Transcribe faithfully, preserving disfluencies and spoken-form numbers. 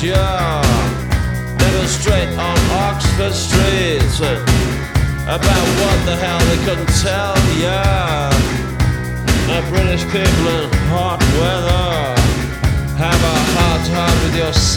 yeah. Demonstrate on Oxford Street about what the hell they couldn't tell, yeah. The British people in hot weather have a hard time with your